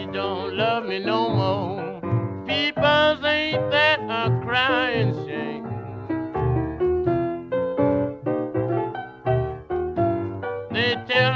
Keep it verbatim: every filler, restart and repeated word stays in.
she don't love me no more. People ain't that a crying shame. They tell